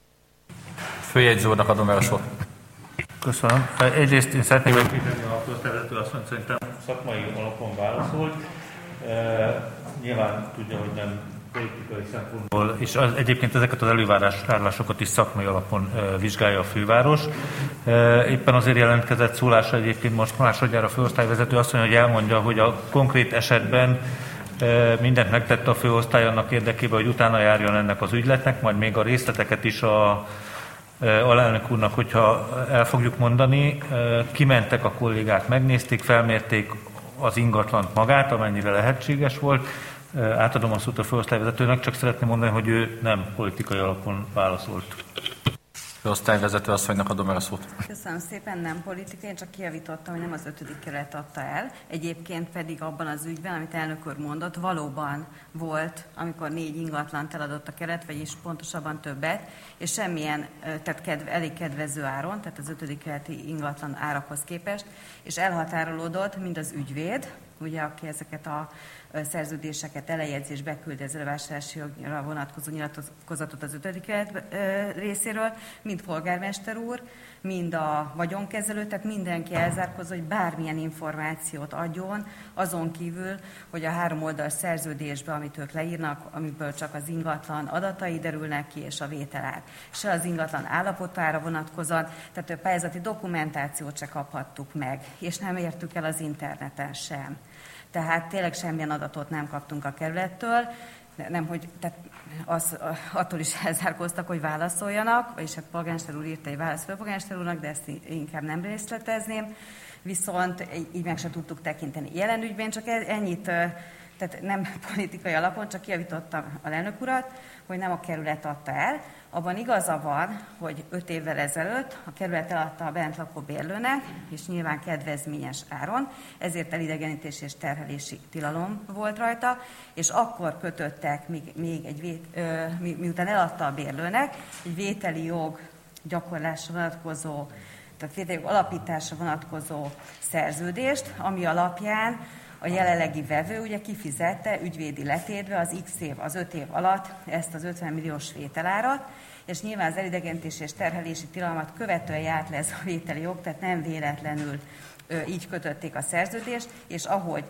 Főjegyző úrnak adom el a szót. Köszönöm. Egyrészt én szeretném megvédeni a közterülető asszonyt, szerintem szakmai alapon válaszolt. E, nyilván tudja, hogy nem politikai szempontból, és az, egyébként ezeket az elővásárlásokat is szakmai alapon e, vizsgálja a főváros. E, éppen azért jelentkezett szólásra egyébként most másodjára a főosztályvezető azt mondja, hogy elmondja, hogy a konkrét esetben e, mindent megtette a főosztály annak érdekében, hogy utána járjon ennek az ügyletnek, majd még a részleteket is a alelnök úrnak, hogyha el fogjuk mondani, kimentek a kollégák, megnézték, felmérték az ingatlant magát, amennyire lehetséges volt. Átadom a szót a főosztályvezetőnek, csak szeretném mondani, hogy ő nem politikai alapon válaszolt. Főosztályvezető asszonynak adom el a szót. Köszönöm szépen, nem politikai, én csak kijavítottam, hogy nem az ötödik kerület adta el. Egyébként pedig abban az ügyben, amit elnök úr mondott, valóban volt, amikor négy ingatlant eladott a keret, vagyis pontosabban többet, és semmilyen, tehát kedve, elég kedvező áron, tehát az ötödik kerületi ingatlan árakhoz képest, és elhatárolódott mind az ügyvéd, ugye, aki ezeket a szerződéseket elejegyzi és beküldi az elővásárlási jogra vonatkozó nyilatkozatot az ötödik kerület részéről, mind polgármester úr, mind a vagyonkezelő, tehát mindenki elzárkozza, hogy bármilyen információt adjon, azon kívül, hogy a három oldal szerződésbe, amit ők leírnak, amiből csak az ingatlan adatai derülnek ki, és a vételár. Se az ingatlan állapotára vonatkozóan, tehát a pályázati dokumentációt se kaphattuk meg, és nem értük el az interneten sem. Tehát tényleg semmilyen adatot nem kaptunk a kerülettől, nem, hogy, tehát az, attól is elzárkóztak, hogy válaszoljanak, vagyis hát polgármester úr írta egy választ főpolgármester úrnak, de ezt inkább nem részletezném, viszont így meg sem tudtuk tekinteni. Jelen ügyben csak ennyit, tehát nem politikai alapon, csak kijavítottam a elnök urat, hogy nem a kerület adta el. Abban igaza van, hogy öt évvel ezelőtt a kerület eladta a bent lakó bérlőnek, és nyilván kedvezményes áron, ezért elidegenítési és terhelési tilalom volt rajta, és akkor kötöttek még, még egy, vét, ö, mi, miután eladta a bérlőnek, egy vételi jog gyakorlásra vonatkozó, tehát vételi jog alapításra vonatkozó szerződést, ami alapján a jelenlegi vevő ugye kifizette ügyvédi letétbe az X év, az öt év alatt ezt az ötven milliós vételárat, és nyilván az elidegenítési és terhelési tilalmat követően járt le ez a vételi jog, tehát nem véletlenül ö, így kötötték a szerződést, és ahogy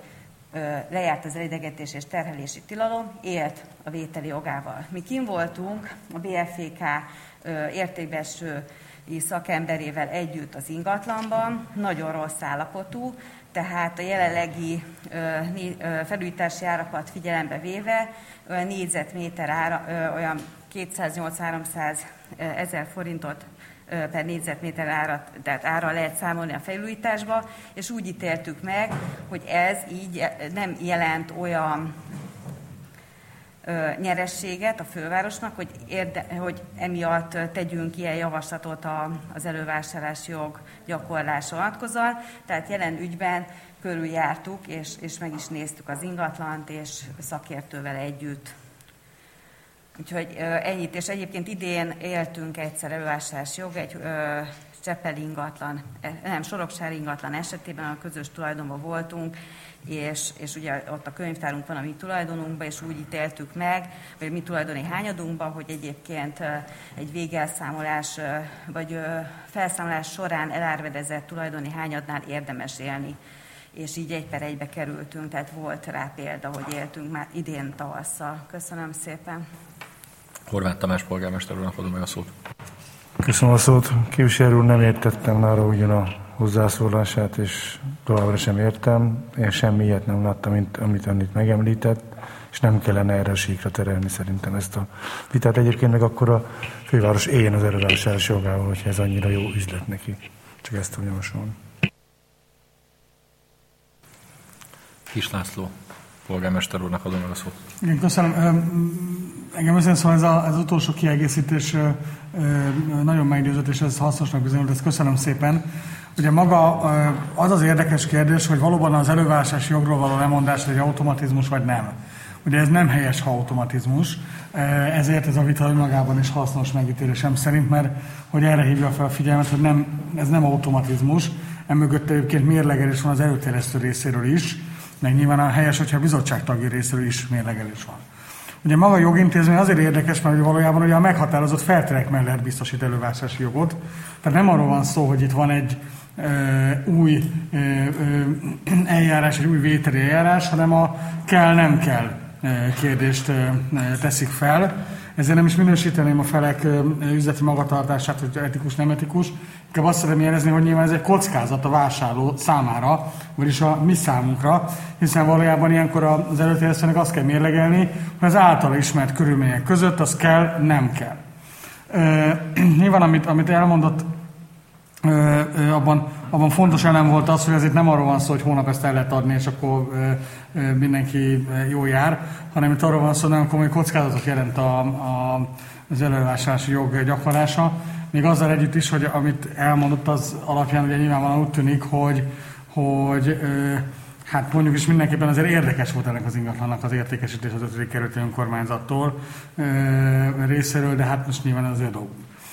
lejárt az elidegetés és terhelési tilalom, élt a vételi jogával. Mi kim voltunk a bé ef vé ká értékbeeső szakemberével együtt az ingatlanban, nagyon rossz állapotú, tehát a jelenlegi felújítási árakat figyelembe véve olyan négyzetméter ára, olyan kétszáznyolcvan-háromszáz ezer forintot per négyzetméter árat, tehát ára lehet számolni a felújításba, és úgy ítéltük meg, hogy ez így nem jelent olyan nyerességet a fővárosnak, hogy, érde, hogy emiatt tegyünk ilyen javaslatot a, az elővásárlási jog gyakorlása vonatkozóan. Tehát jelen ügyben körüljártuk, és, és meg is néztük az ingatlant, és szakértővel együtt. Úgyhogy ennyit, és egyébként idén éltünk egyszer elővásárlási jog, egy ö, Csepeli ingatlan, nem, Soroksári ingatlan esetében a közös tulajdonban voltunk, és, és ugye ott a könyvtárunk van a mi tulajdonunkban, és úgy ítéltük meg, vagy a mi tulajdoni hányadunkban, hogy egyébként egy végelszámolás, vagy felszámolás során elárvedezett tulajdoni hányadnál érdemes élni. És így egy per egybe kerültünk, tehát volt rá példa, hogy éltünk már idén tavasszal. Köszönöm szépen. Horváth Tamás polgármester úrnak adom meg a szót. Köszönöm a szót. Képviselő úr, nem értettem nála ugyan a hozzászólását, és továbbra sem értem. Én semmi ilyet nem láttam, mint amit annyit megemlített, és nem kellene erre a síkra terelni szerintem ezt a vitát. Egyébként meg akkor a főváros éljen az elővásárlási jogával, hogyha ez annyira jó üzlet neki. Csak ezt tudom javasolni. Kis László polgármester úrnak adom meg a szót. Igen, köszönöm. Engem össze szóval ez, a, ez az utolsó kiegészítés nagyon meggyőzött, és ez hasznosnak bizonyult, ezt köszönöm szépen. Ugye maga az az érdekes kérdés, hogy valóban az elővásárlási jogról való lemondás egy automatizmus, vagy nem. Ugye ez nem helyes, ha automatizmus, ezért ez a vita önmagában is hasznos megítélésem szerint, mert hogy erre hívja fel a figyelmet, hogy nem, ez nem automatizmus, emögött egyébként mérlegelés van az előterjesztő részéről is, meg nyilván a helyes, hogyha a bizottság tagja részéről is mérlegelés van. Ugye maga a jogintézmény azért érdekes, mert valójában ugye a meghatározott feltételek mellett biztosít elővásárlási jogot. Tehát nem arról van szó, hogy itt van egy ö, új ö, ö, eljárás, egy új vételi eljárás, hanem a kell-nem kell kérdést ö, teszik fel. Ezért nem is minősíteném a felek ö, üzleti magatartását, hogy etikus, nem etikus. Inkább azt szeretném jelezni, hogy nyilván ez egy kockázat a vásárló számára, vagyis a mi számunkra, hiszen valójában ilyenkor az előterjesztőnek azt kell mérlegelni, hogy az általa ismert körülmények között az kell, nem kell. E, nyilván, amit, amit elmondott, e, e, abban, abban fontos elem volt az, hogy azért nem arról van szó, hogy hónap ezt el lehet adni, és akkor e, e, mindenki jól jár, hanem itt arról van szó, hogy nagyon komoly kockázatot jelent a, a, az elővásárlási jog gyakorlása. Még azzal együtt is, hogy amit elmondott, az alapján ugye nyilvánvalóan úgy tűnik, hogy, hogy ö, hát mondjuk is mindenképpen azért érdekes volt ennek az ingatlannak az értékesítés az ötödik kerületi önkormányzattól ö, részéről, de hát most nyilván az ő dolgunk.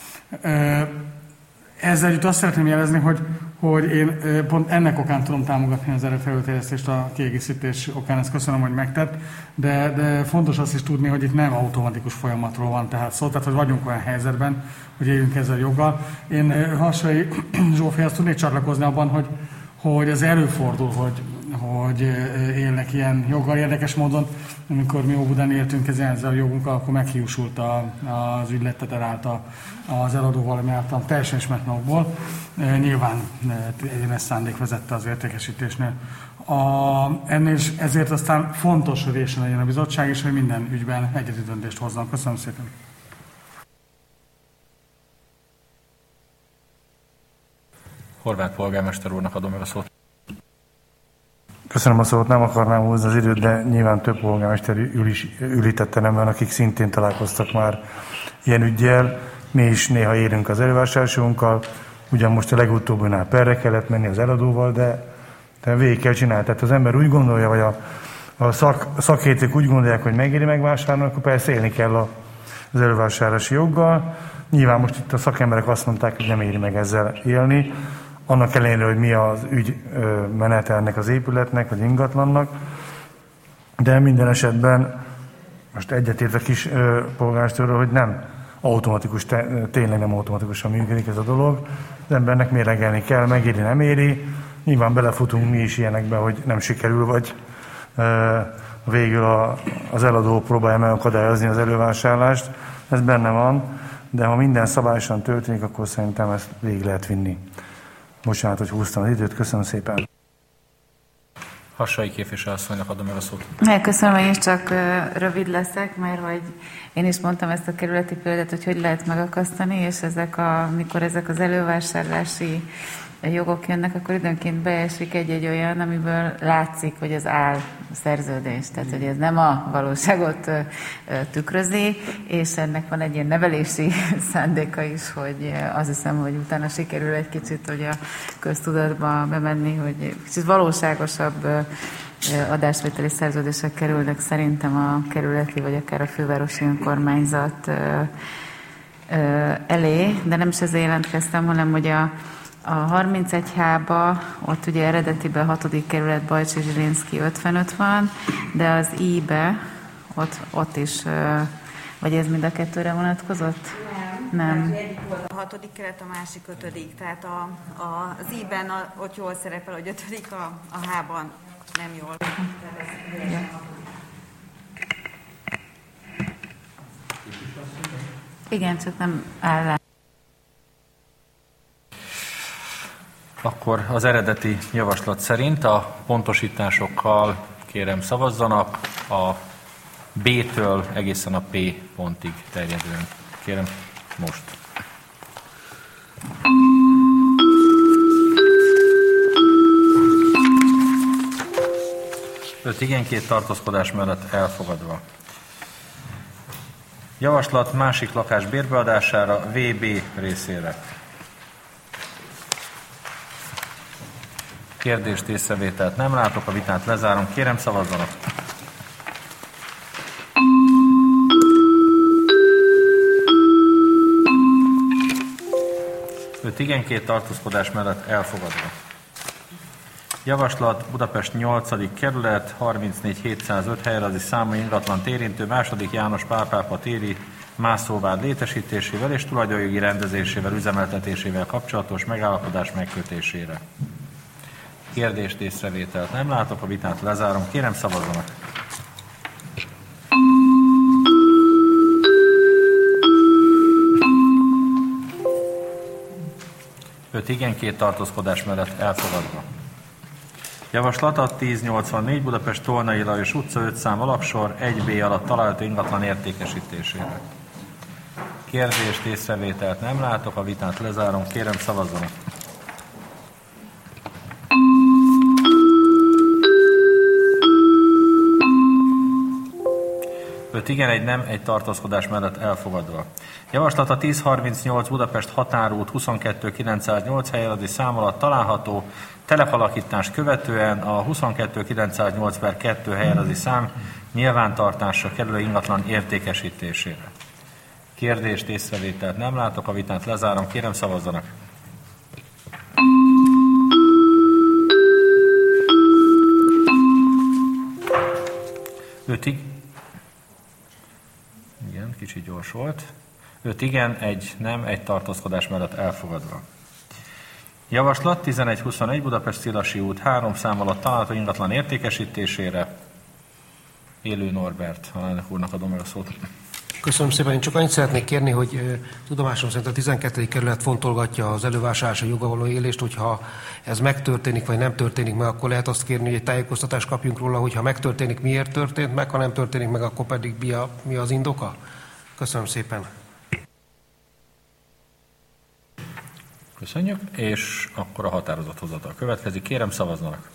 Ezzel együtt azt szeretném jelezni, hogy, hogy én pont ennek okán tudom támogatni az előterjesztést a kiegészítés okán, ezt köszönöm, hogy megtett, de, de fontos azt is tudni, hogy itt nem automatikus folyamatról van tehát szó, tehát hogy vagyunk olyan helyzetben, hogy éljünk ezzel a joggal. Én Harsai Zsófihoz tudnék csatlakozni abban, hogy, hogy ez előfordul, hogy, hogy élnek ilyen joggal. Érdekes módon, amikor mi Óbudán éltünk ezzel a jogunkkal, akkor meghiúsult a, az ügylet, tehát elállt az eladó valami által teljesen ismert magból. Nyilván egyenes szándék vezette az értékesítésnél. A, ennél is ezért aztán fontos, hogy résen legyen a bizottság, és hogy minden ügyben egyedi döntést hozzon. Köszönöm szépen. Horváth polgármester úrnak adom meg a szót. Köszönöm a szót, nem akarnám húzni az időt, de nyilván több polgármester ül is, ülítette nemben, akik szintén találkoztak már ilyen üggyel. Mi is néha érünk az elővásárlásunkkal, ugyan most a legutóbbinál perre kellett menni az eladóval, de, de végig kell csinálni. Tehát az ember úgy gondolja, vagy a, a szak, szakértők úgy gondolják, hogy megéri megvásárolni, akkor persze élni kell a, az elővásárlási joggal. Nyilván most itt a szakemberek azt mondták, hogy nem éri meg ezzel élni, annak ellenére, hogy mi az ügy menete ennek az épületnek, vagy ingatlannak, de minden esetben most egyetért a kis polgármestőről, hogy nem automatikus, tényleg nem automatikusan működik ez a dolog. Az embernek mérlegelni kell, megéri, nem éri. Nyilván belefutunk mi is ilyenekbe, hogy nem sikerül, vagy végül a, az eladó próbálja megakadályozni az elővásárlást. Ez benne van, de ha minden szabályosan történik, akkor szerintem ezt végig lehet vinni. Bocsánat, hogy húztam az időt, köszönöm szépen. Hassai képviselőasszonynak adom meg a szót. Köszönöm, én is csak rövid leszek, mert hogy én is mondtam ezt a kerületi példát, hogy hogy lehet megakasztani, és ezek a, mikor ezek az elővásárlási jogok jönnek, akkor időnként beesik egy-egy olyan, amiből látszik, hogy ez áll a szerződés, tehát hogy ez nem a valóságot tükrözi, és ennek van egy ilyen nevelési szándéka is, hogy azt hiszem, hogy utána sikerül egy kicsit, hogy a köztudatba bemenni, hogy kicsit valóságosabb adásvételi szerződések kerülnek szerintem a kerületi, vagy akár a fővárosi önkormányzat elé, de nem is ezzel jelentkeztem, hanem hogy a A harmincegy H-ba, ott ugye eredetiben a hatodik kerület Bajcsi Zsilinszky ötvenöt van, de az I-be, ott, ott is, vagy ez mind a kettőre vonatkozott? Nem. Nem. Egyik volt a hatodik kerület, a másik ötödik, tehát a, a, az I-ben a, ott jól szerepel, hogy ötödik, a, a H-ban nem jól. Ja. Igen, csak nem áll rá. Akkor az eredeti javaslat szerint a pontosításokkal kérem szavazzanak a B-től egészen a P pontig terjedően. Kérem most. Öt igen, két tartózkodás mellett elfogadva. Javaslat másik lakás bérbeadására V B részére. Kérdést, észrevételt nem látok, a vitát lezárom. Kérem, szavazzanak! öt igen, két tartózkodás mellett elfogadva. Javaslat Budapest nyolcadik kerület, harmincnégy hétszázöt helyrajzi számú ingatlant érintő második János Pál pápa téri mászóvád létesítésével és tulajdonjogi rendezésével, üzemeltetésével kapcsolatos megállapodás megkötésére. Kérdést, észrevételt nem látok, a vitát lezárom. Kérem, szavazzanak! öt igen, két tartózkodás mellett elfogadva. Javaslat a tíz nyolcvannégy Budapest Tolnai Lajos utca öt szám alaksor egy B alatt található ingatlan értékesítésére. Kérdést, észrevételt nem látok, a vitát lezárom. Kérem, szavazzanak! öt igen, egy nem, egy tartózkodás mellett elfogadva. Javaslat a tíz harmincnyolc Budapest határút huszonkettő kilencszáznyolc helyrajzi szám alatt található telepalakítást követően a huszonkettő kilencszáznyolc per kettő helyrajzi szám nyilvántartásra kerülő ingatlan értékesítésére. Kérdést, észrevételt nem látok, a vitát lezárom. Kérem, szavazzanak! ötig. Igen, kicsit gyors volt. öt igen, egy nem, egy tartózkodás mellett elfogadva. Javaslat tizenegy huszonegy Budapest Szilasi út három szám alatt található ingatlan értékesítésére. Élő Norbert, alelnök úrnak adom meg a szót. Köszönöm szépen. Én csak annyit szeretnék kérni, hogy uh, tudomásom szerint a tizenkettedik kerület fontolgatja az elővásárlási joga való élést, hogyha ez megtörténik, vagy nem történik meg, akkor lehet azt kérni, hogy egy tájékoztatást kapjunk róla, hogyha megtörténik, miért történt meg, ha nem történik meg, akkor pedig mi, a, mi az indoka. Köszönöm szépen. Köszönjük, és akkor a határozathozatal következik. Kérem, szavazzanak!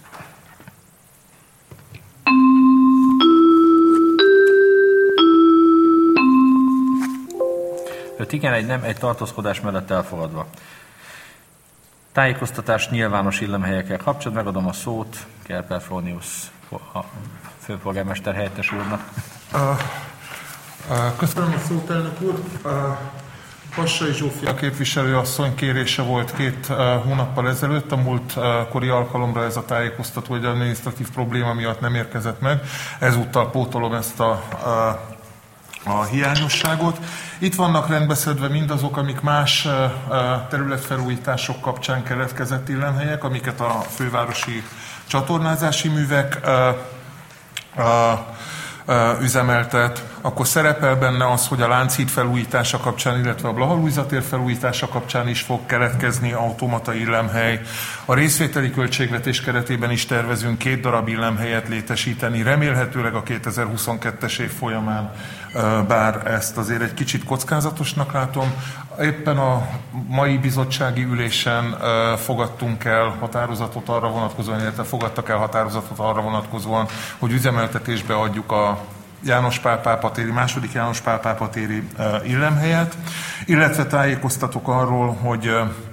öt igen, egy nem, egy tartózkodás mellett elfogadva. Tájékoztatás nyilvános illemhelyekkel kapcsolatban megadom a szót Kerper Fronius, a főpolgármester helyettes úrnak. Köszönöm a szót, elnök úr. Hassai Zsófia képviselőasszony kérése volt két hónappal ezelőtt, a múltkori alkalomra ez a tájékoztató, hogy adminisztratív probléma miatt nem érkezett meg. Ezúttal pótolom ezt a, a, a hiányosságot. Itt vannak rendbeszedve mindazok, amik más területfelújítások kapcsán keletkezett illemhelyek, amiket a fővárosi csatornázási művek üzemeltet, akkor szerepel benne az, hogy a Lánchíd felújítása kapcsán, illetve a Blaha-Lujza tér felújítása kapcsán is fog keletkezni automata illemhely. A részvételi költségvetés keretében is tervezünk két darab illemhelyet létesíteni, remélhetőleg a kétezer-huszonkettes év folyamán, bár ezt azért egy kicsit kockázatosnak látom. Éppen a mai bizottsági ülésen fogadtunk el határozatot arra vonatkozóan, illetve fogadtak el határozatot arra vonatkozóan, hogy üzemeltetésbe adjuk a János Pál Pápa téri, második János Pál Pápa téri illemhelyet, illetve tájékoztatok arról, hogy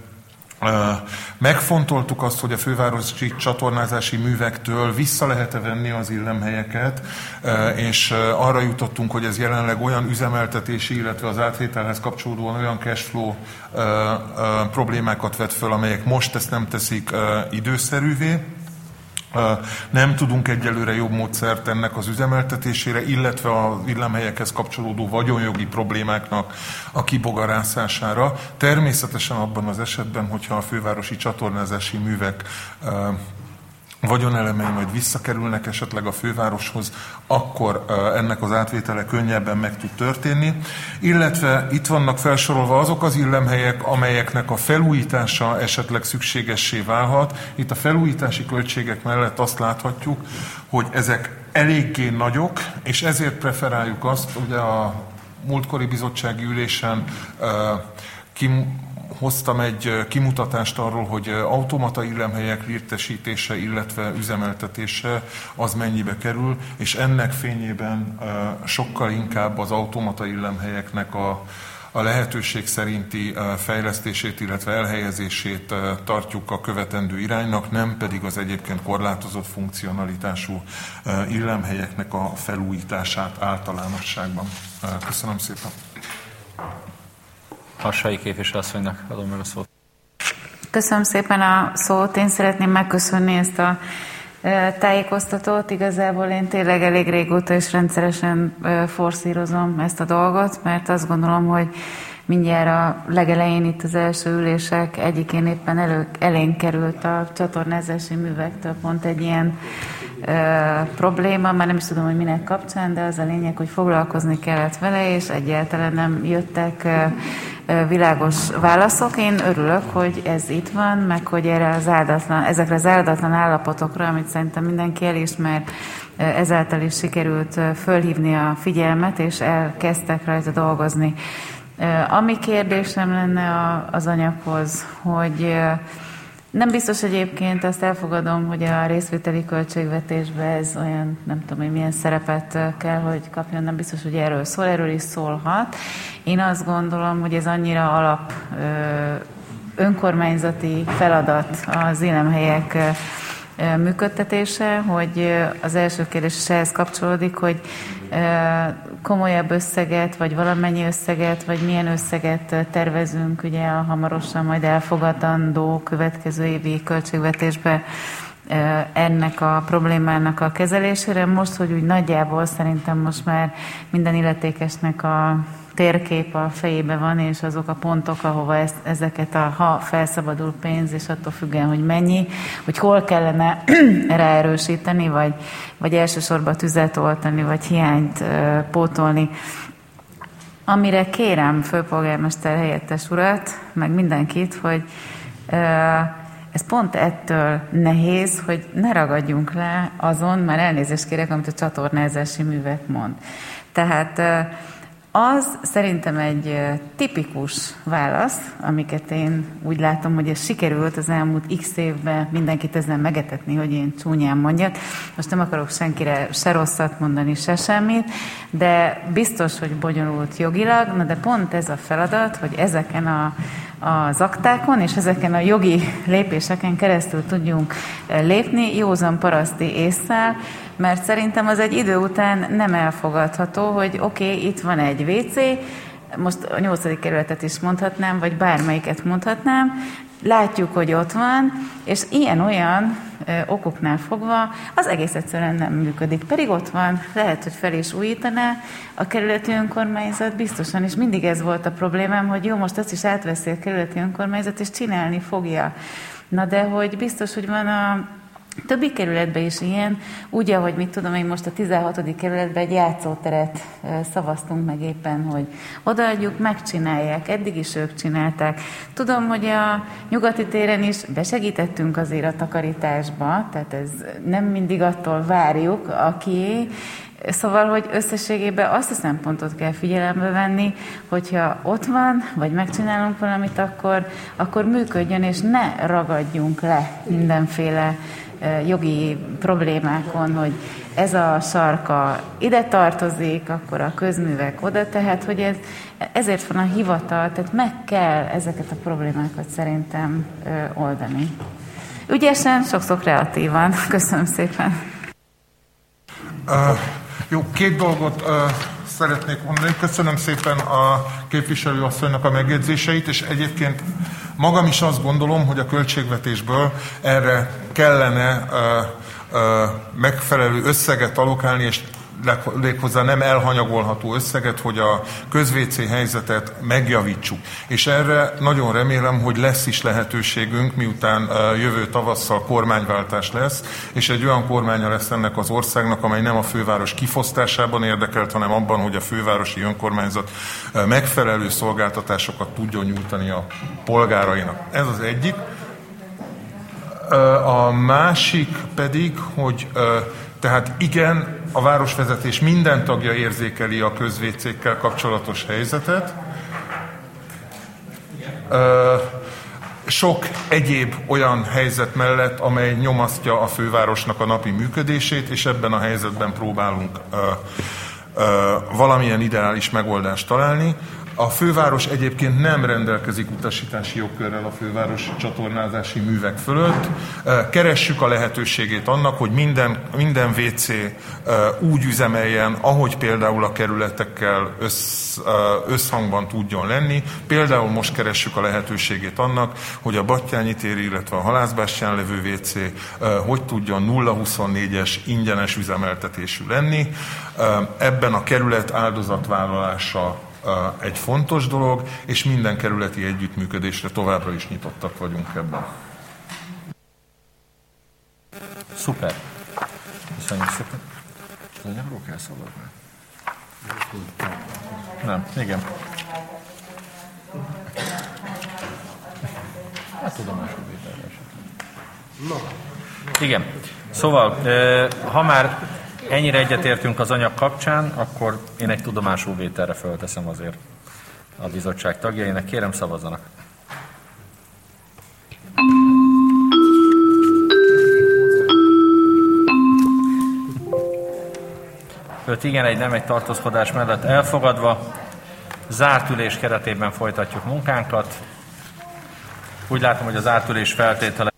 megfontoltuk azt, hogy a fővárosi csatornázási művektől vissza lehet-e venni az illemhelyeket, és arra jutottunk, hogy ez jelenleg olyan üzemeltetési, illetve az átvételhez kapcsolódóan olyan cashflow problémákat vet föl, amelyek most ezt nem teszik időszerűvé. Nem tudunk egyelőre jobb módszert ennek az üzemeltetésére, illetve az illemhelyekhez kapcsolódó vagyonjogi problémáknak a kibogarászására. Természetesen abban az esetben, hogyha a fővárosi csatornázási művek vagyonelemei majd visszakerülnek esetleg a fővároshoz, akkor ennek az átvétele könnyebben meg tud történni. Illetve itt vannak felsorolva azok az illemhelyek, amelyeknek a felújítása esetleg szükségessé válhat. Itt a felújítási költségek mellett azt láthatjuk, hogy ezek eléggé nagyok, és ezért preferáljuk azt, hogy a múltkori bizottsági ülésen kim hoztam egy kimutatást arról, hogy automata illemhelyek létesítése, illetve üzemeltetése az mennyibe kerül, és ennek fényében sokkal inkább az automata illemhelyeknek a, a lehetőség szerinti fejlesztését, illetve elhelyezését tartjuk a követendő iránynak, nem pedig az egyébként korlátozott funkcionalitású illemhelyeknek a felújítását általánosságban. Köszönöm szépen! Harsai képviselőasszonynak adom meg a szót. Köszönöm szépen a szót. Én szeretném megköszönni ezt a tájékoztatót. Igazából én tényleg elég régóta és rendszeresen forszírozom ezt a dolgot, mert azt gondolom, hogy mindjárt a legelején itt az első ülések egyikén éppen elő, elénk került a csatornázási művektől pont egy ilyen ö, probléma, már nem is tudom, hogy minek kapcsán, de az a lényeg, hogy foglalkozni kellett vele, és egyáltalán nem jöttek ö, ö, világos válaszok. Én örülök, hogy ez itt van, meg hogy erre az áldatlan, ezekre az áldatlan állapotokra, amit szerintem mindenki elismer, ezáltal is sikerült fölhívni a figyelmet, és elkezdtek rajta dolgozni. Ami kérdésem lenne az anyaghoz, hogy nem biztos egyébként, azt elfogadom, hogy a részvételi költségvetésben ez olyan, nem tudom, hogy milyen szerepet kell, hogy kapjon, nem biztos, hogy erről szól, erről is szólhat. Én azt gondolom, hogy ez annyira alap önkormányzati feladat az illemhelyek működtetése, hogy az első kérdés is ehhez kapcsolódik, hogy komolyabb összeget, vagy valamennyi összeget, vagy milyen összeget tervezünk ugye a hamarosan majd elfogadandó következő évi költségvetésbe ennek a problémának a kezelésére. Most, hogy úgy nagyjából szerintem most már minden illetékesnek a térkép a fejébe van, és azok a pontok, ahova ezt, ezeket a, ha felszabadul pénz, és attól függően, hogy mennyi, hogy hol kellene ráerősíteni, vagy, vagy elsősorban tüzet oltani, vagy hiányt uh, pótolni. Amire kérem főpolgármester helyettes urat, meg mindenkit, hogy uh, ez pont ettől nehéz, hogy ne ragadjunk le azon, már elnézést kérek, amit a csatornázási művek mond. Tehát uh, az szerintem egy tipikus válasz, amiket én úgy látom, hogy ez sikerült az elmúlt x évben mindenkit ezzel megetetni, hogy én csúnyán mondjak. Most nem akarok senkire se rosszat mondani, se semmit, de biztos, hogy bonyolult jogilag, na de pont ez a feladat, hogy ezeken a az aktákon, és ezeken a jogi lépéseken keresztül tudjunk lépni józan paraszti ésszel, mert szerintem az egy idő után nem elfogadható, hogy oké, okay, itt van egy vé cé, most a nyolcadik kerületet is mondhatnám, vagy bármelyiket mondhatnám, látjuk, hogy ott van, és ilyen-olyan ö, okoknál fogva az egész egyszerűen nem működik. Pedig ott van, lehet, hogy fel is újítaná a kerületi önkormányzat, biztosan, és mindig ez volt a problémám, hogy jó, most azt is átveszi a kerületi önkormányzat, és csinálni fogja. Na de hogy biztos, hogy van a Többi kerületben is ilyen, úgy, ahogy mit tudom én most a tizenhatodik kerületben egy játszóteret szavaztunk meg éppen, hogy odaadjuk, megcsinálják, eddig is ők csinálták. Tudom, hogy a Nyugati téren is besegítettünk azért a takarításba, tehát ez nem mindig attól várjuk, aki. Szóval, hogy összességében azt a szempontot kell figyelembe venni, hogyha ott van, vagy megcsinálunk valamit, akkor, akkor működjön, és ne ragadjunk le mindenféle jogi problémákon, hogy ez a sarka ide tartozik, akkor a közművek oda, tehát hogy ez, ezért van a hivatal, tehát meg kell ezeket a problémákat szerintem oldani. Ügyesen, sokszor kreatívan. Köszönöm szépen. Uh, jó, két dolgot uh, szeretnék mondani. Köszönöm szépen a képviselőasszonynak a megjegyzéseit, és egyébként magam is azt gondolom, hogy a költségvetésből erre kellene uh, uh, megfelelő összeget allokálni, és leghozzá nem elhanyagolható összeget, hogy a közvécé helyzetet megjavítsuk. És erre nagyon remélem, hogy lesz is lehetőségünk, miután uh, jövő tavasszal kormányváltás lesz, és egy olyan kormánya lesz ennek az országnak, amely nem a főváros kifosztásában érdekelt, hanem abban, hogy a fővárosi önkormányzat uh, megfelelő szolgáltatásokat tudjon nyújtani a polgárainak. Ez az egyik. Uh, a másik pedig, hogy uh, tehát igen, a városvezetés minden tagja érzékeli a közvécékkel kapcsolatos helyzetet. Sok egyéb olyan helyzet mellett, amely nyomasztja a fővárosnak a napi működését, és ebben a helyzetben próbálunk valamilyen ideális megoldást találni. A főváros egyébként nem rendelkezik utasítási jogkörrel a főváros csatornázási művek fölött. Keressük a lehetőségét annak, hogy minden, minden vé cé úgy üzemeljen, ahogy például a kerületekkel össz, összhangban tudjon lenni. Például most keressük a lehetőségét annak, hogy a Battyányi téri, illetve a Halászbástyán levő vé cé hogy tudjon nulla huszonnégyes ingyenes üzemeltetésű lenni. Ebben a kerület áldozatvállalása egy fontos dolog, és minden kerületi együttműködésre továbbra is nyitottak vagyunk ebben. Szuper. Köszönjük szépen. Ez anyagról kell szavazni? Nem, igen. Hát tudomásul vételre esetleg. Igen. Szóval, ha már ennyire egyetértünk az anyag kapcsán, akkor én egy tudomásul vételre fölteszem azért a bizottság tagjainak. Kérem, szavazzanak. Öt igen, egy nem, egy tartózkodás mellett elfogadva. Zárt ülés keretében folytatjuk munkánkat. Úgy látom, hogy az zárt ülés feltétele